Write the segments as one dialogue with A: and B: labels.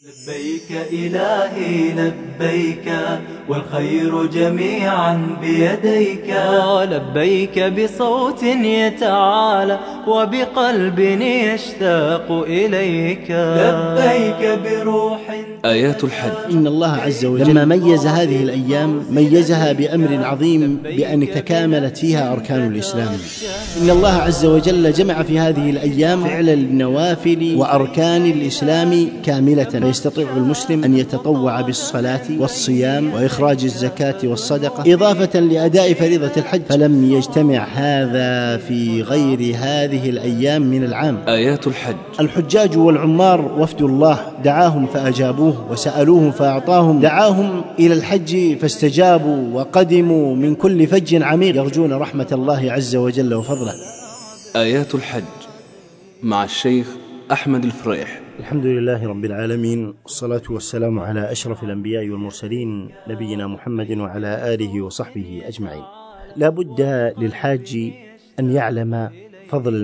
A: لبيك إلهي لبيك والخير جميعا بيديك. لبيك بصوت يتعالى وبقلب يشتاق إليك. لبيك بروح.
B: آيات الحج.
C: إن الله عز وجل لما ميز هذه الأيام ميزها بأمر عظيم، بأن تكاملت فيها أركان الإسلام. إن الله عز وجل جمع في هذه الأيام فعل النوافل وأركان الإسلام كاملة، فيستطيع المسلم أن يتطوع بالصلاة والصيام وإخراج الزكاة والصدقة إضافة لأداء فريضة الحج، فلم يجتمع هذا في غير هذه الأيام من العام.
B: آيات الحج.
C: الحجاج والعمار وفد الله دعاهم فأجابوه، وسألوه فأعطاهم، دعاهم إلى الحج فاستجابوا وقدموا من كل فج عميق يرجون رحمة الله عز وجل وفضله.
B: آيات الحج مع الشيخ أحمد الفريح.
C: الحمد لله رب العالمين، والصلاة والسلام على أشرف الأنبياء والمرسلين نبينا محمد وعلى آله وصحبه أجمعين. لا بد للحاج أن يعلم فضل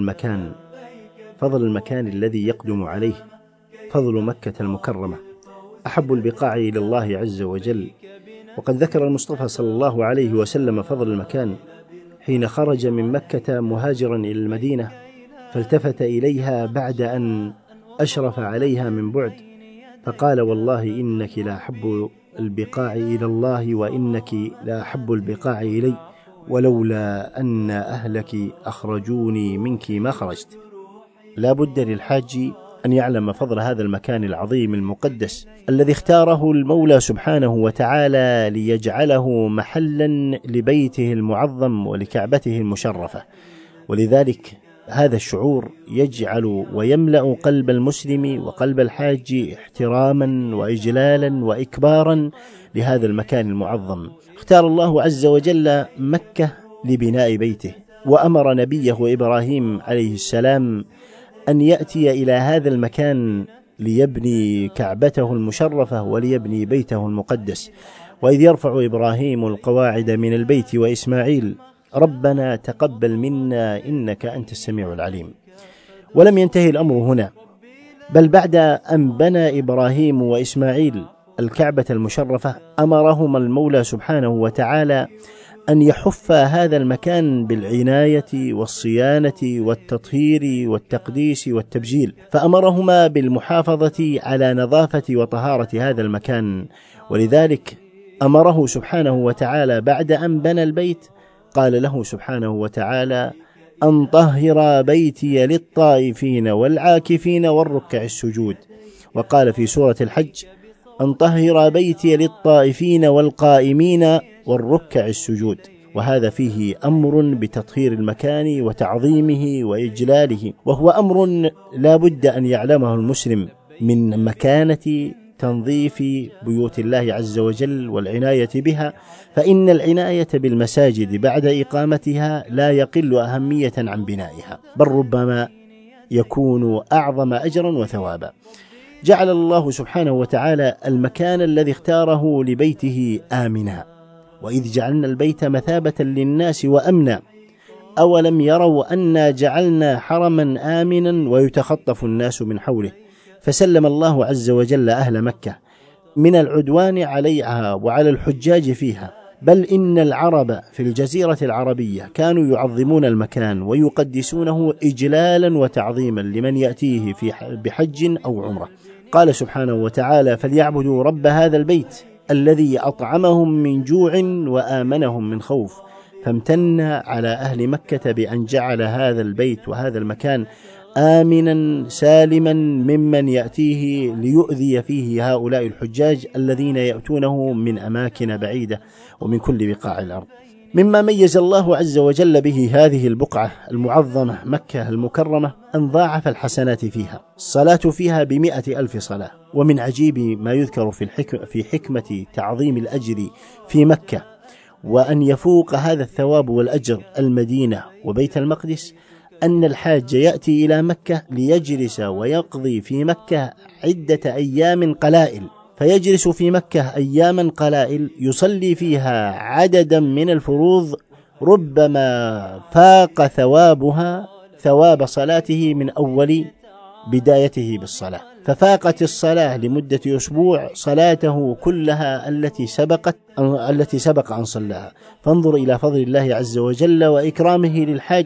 C: المكان الذي يقدم عليه، فضل مكة المكرمة، أحب البقاع إلى الله عز وجل. وقد ذكر المصطفى صلى الله عليه وسلم فضل المكان حين خرج من مكة مهاجرا إلى المدينة، فالتفت إليها بعد أن أشرف عليها من بعد فقال: والله إنك لا أحب البقاع إلى الله، وإنك لا أحب البقاع إلي، ولولا أن أهلك أخرجوني منك ما خرجت. لا بد للحاج أن يعلم فضل هذا المكان العظيم المقدس الذي اختاره المولى سبحانه وتعالى ليجعله محلا لبيته المعظم ولكعبته المشرفة. ولذلك هذا الشعور يجعل ويملأ قلب المسلم وقلب الحاج احتراما وإجلالا وإكبارا لهذا المكان المعظم. اختار الله عز وجل مكة لبناء بيته، وأمر نبيه إبراهيم عليه السلام أن يأتي إلى هذا المكان ليبني كعبته المشرفة وليبني بيته المقدس. وإذ يرفع إبراهيم القواعد من البيت وإسماعيل ربنا تقبل منا إنك أنت السميع العليم. ولم ينتهي الأمر هنا، بل بعد أن بنى إبراهيم وإسماعيل الكعبة المشرفة أمرهما المولى سبحانه وتعالى أن يحف هذا المكان بالعناية والصيانة والتطهير والتقديس والتبجيل، فأمرهما بالمحافظة على نظافة وطهارة هذا المكان. ولذلك أمره سبحانه وتعالى بعد أن بنى البيت، قال له سبحانه وتعالى: أن طهر بيتي للطائفين والعاكفين والركع السجود. وقال في سورة الحج: أن طهر بيتي للطائفين والقائمين والركع السجود. وهذا فيه أمر بتطهير المكان وتعظيمه وإجلاله، وهو أمر لا بد أن يعلمه المسلم من مكانة تنظيف بيوت الله عز وجل والعناية بها، فإن العناية بالمساجد بعد إقامتها لا يقل أهمية عن بنائها، بل ربما يكون أعظم أجرا وثوابا. جعل الله سبحانه وتعالى المكان الذي اختاره لبيته آمنا، وإذ جعلنا البيت مثابة للناس وأمنا أولم يروا أنا جعلنا حرما آمنا ويتخطف الناس من حوله. فسلم الله عز وجل أهل مكة من العدوان عليها وعلى الحجاج فيها، بل إن العرب في الجزيرة العربية كانوا يعظمون المكان ويقدسونه إجلالا وتعظيما لمن يأتيه بحج أو عمرة. قال سبحانه وتعالى: فليعبدوا رب هذا البيت الذي أطعمهم من جوع وآمنهم من خوف. فامتن على أهل مكة بأن جعل هذا البيت وهذا المكان آمنا سالما ممن يأتيه ليؤذي فيه هؤلاء الحجاج الذين يأتونه من أماكن بعيدة ومن كل بقاع الأرض. مما ميز الله عز وجل به هذه البقعة المعظمة مكة المكرمة أن ضاعف الحسنات فيها، الصلاة فيها ب100,000 صلاة. ومن عجيب ما يذكر في حكمة تعظيم الأجر في مكة وأن يفوق هذا الثواب والأجر المدينة وبيت المقدس، أن الحاج يأتي إلى مكة ليجلس ويقضي في مكة عدة أيام قلائل، فيجلس في مكة أياما قلائل يصلي فيها عددا من الفروض ربما فاق ثوابها ثواب صلاته من أول بدايته بالصلاة، ففاقت الصلاة لمدة أسبوع صلاته كلها التي سبق أن صلاها. فانظر إلى فضل الله عز وجل وإكرامه للحاج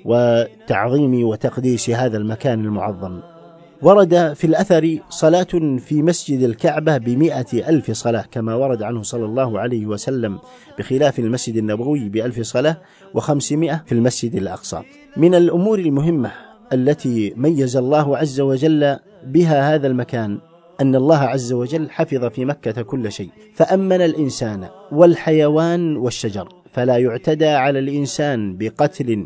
C: وتعظيم وتقديس هذا المكان المعظم. ورد في الأثر صلاة في مسجد الكعبة ب100,000 صلاة كما ورد عنه صلى الله عليه وسلم، بخلاف المسجد النبوي ب1000 صلاة و500 في المسجد الأقصى. من الأمور المهمة التي ميز الله عز وجل بها هذا المكان أن الله عز وجل حفظ في مكة كل شيء، فأمن الإنسان والحيوان والشجر، فلا يعتدى على الإنسان بقتل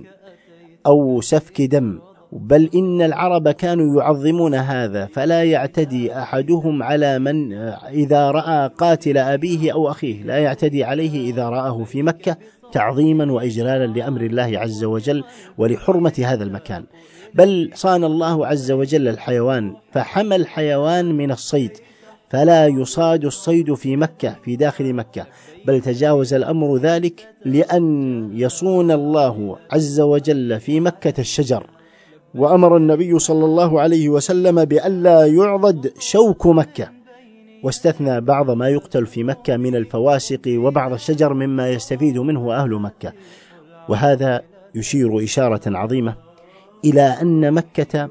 C: أو سفك دم، بل إن العرب كانوا يعظمون هذا، فلا يعتدي أحدهم على من إذا رأى قاتل أبيه أو أخيه، لا يعتدي عليه إذا رآه في مكة تعظيما وإجلالا لأمر الله عز وجل ولحرمة هذا المكان. بل صان الله عز وجل الحيوان، فحمى الحيوان من الصيد، فلا يصاد الصيد في مكة في داخل مكة، بل تجاوز الأمر ذلك لأن يصون الله عز وجل في مكة الشجر. وأمر النبي صلى الله عليه وسلم بألا يعضد شوك مكة، واستثنى بعض ما يقتل في مكة من الفواسق وبعض الشجر مما يستفيد منه أهل مكة. وهذا يشير إشارة عظيمة إلى أن مكة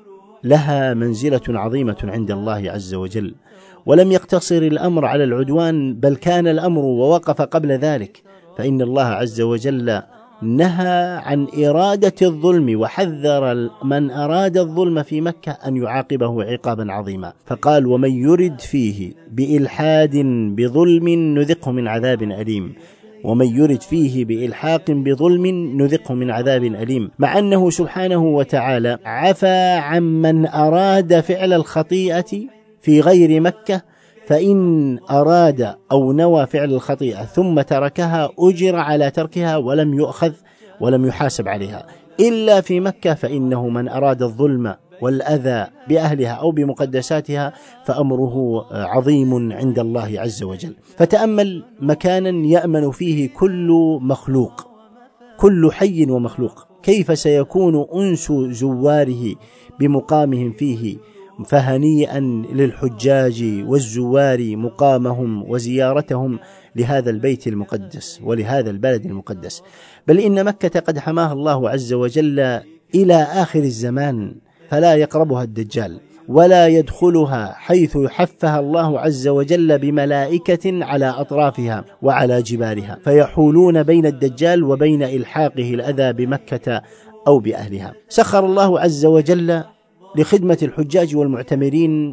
C: لها منزلة عظيمة عند الله عز وجل، ولم يقتصر الأمر على العدوان، بل كان الأمر ووقف قبل ذلك، فإن الله عز وجل نهى عن إرادة الظلم، وحذر من أراد الظلم في مكة أن يعاقبه عقابا عظيما، فقال: ومن يرد فيه بإلحاد بظلم نذقه من عذاب أليم. ومن يرد فيه بإلحاق بظلم نذقه من عذاب أليم، مع أنه سبحانه وتعالى عفى عن من أراد فعل الخطيئة في غير مكة، فإن أراد أو نوى فعل الخطيئة ثم تركها أجر على تركها ولم يؤخذ ولم يحاسب عليها. إلا في مكة فإنه من أراد الظلم والأذى بأهلها أو بمقدساتها فأمره عظيم عند الله عز وجل. فتأمل مكانا يأمن فيه كل مخلوق، كل حي ومخلوق، كيف سيكون أنس زواره بمقامهم فيه، فهنيئا للحجاج والزوار مقامهم وزيارتهم لهذا البيت المقدس ولهذا البلد المقدس. بل إن مكة قد حماها الله عز وجل إلى آخر الزمان، فلا يقربها الدجال ولا يدخلها، حيث حفها الله عز وجل بملائكة على أطرافها وعلى جبالها، فيحولون بين الدجال وبين إلحاقه الأذى بمكة أو بأهلها. سخر الله عز وجل لخدمة الحجاج والمعتمرين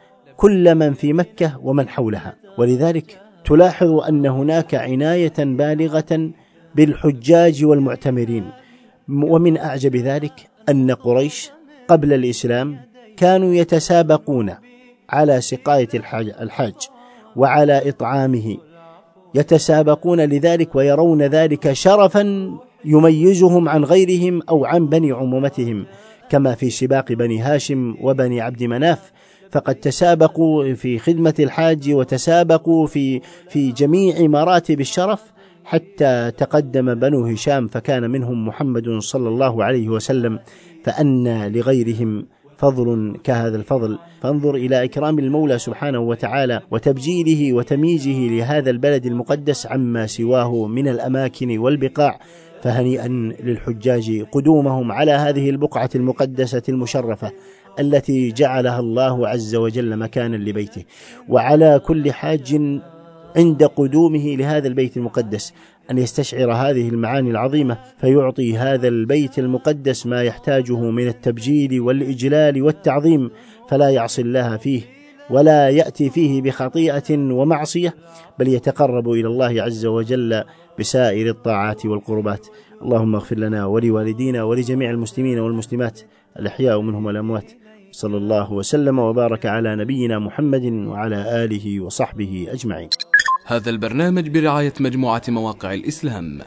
C: كل من في مكة ومن حولها، ولذلك تلاحظ أن هناك عناية بالغة بالحجاج والمعتمرين. ومن أعجب ذلك أن قريش قبل الإسلام كانوا يتسابقون على سقاية الحاج وعلى إطعامه، يتسابقون لذلك ويرون ذلك شرفا يميزهم عن غيرهم أو عن بني عمومتهم، كما في سباق بني هاشم وبني عبد مناف، فقد تسابقوا في خدمة الحاج وتسابقوا في جميع مراتب الشرف، حتى تقدم بنو هشام فكان منهم محمد صلى الله عليه وسلم، فأن لغيرهم فضل كهذا الفضل. فانظر إلى إكرام المولى سبحانه وتعالى وتبجيله وتمييزه لهذا البلد المقدس عما سواه من الأماكن والبقاع. فهنيئا للحجاج قدومهم على هذه البقعة المقدسة المشرفة التي جعلها الله عز وجل مكانا لبيته. وعلى كل حاج عند قدومه لهذا البيت المقدس أن يستشعر هذه المعاني العظيمة، فيعطي هذا البيت المقدس ما يحتاجه من التبجيل والإجلال والتعظيم، فلا يعصي الله فيه ولا يأتي فيه بخطيئة ومعصية، بل يتقرب إلى الله عز وجل بسائر الطاعات والقربات. اللهم اغفر لنا ولوالدينا ولجميع المسلمين والمسلمات الأحياء منهم والأموات. صلى الله وسلم وبارك على نبينا محمد وعلى آله وصحبه أجمعين.
B: هذا البرنامج برعاية مجموعة مواقع الإسلام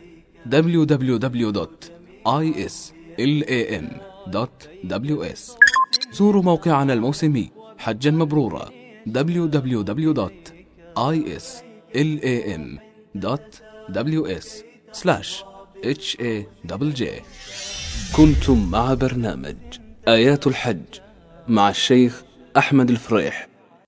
B: www.islam.ws. زوروا موقعنا الموسمي حجا مبرورا www.islam.ws/HAJJ. كنتم مع برنامج آيات الحج مع الشيخ أحمد الفريح.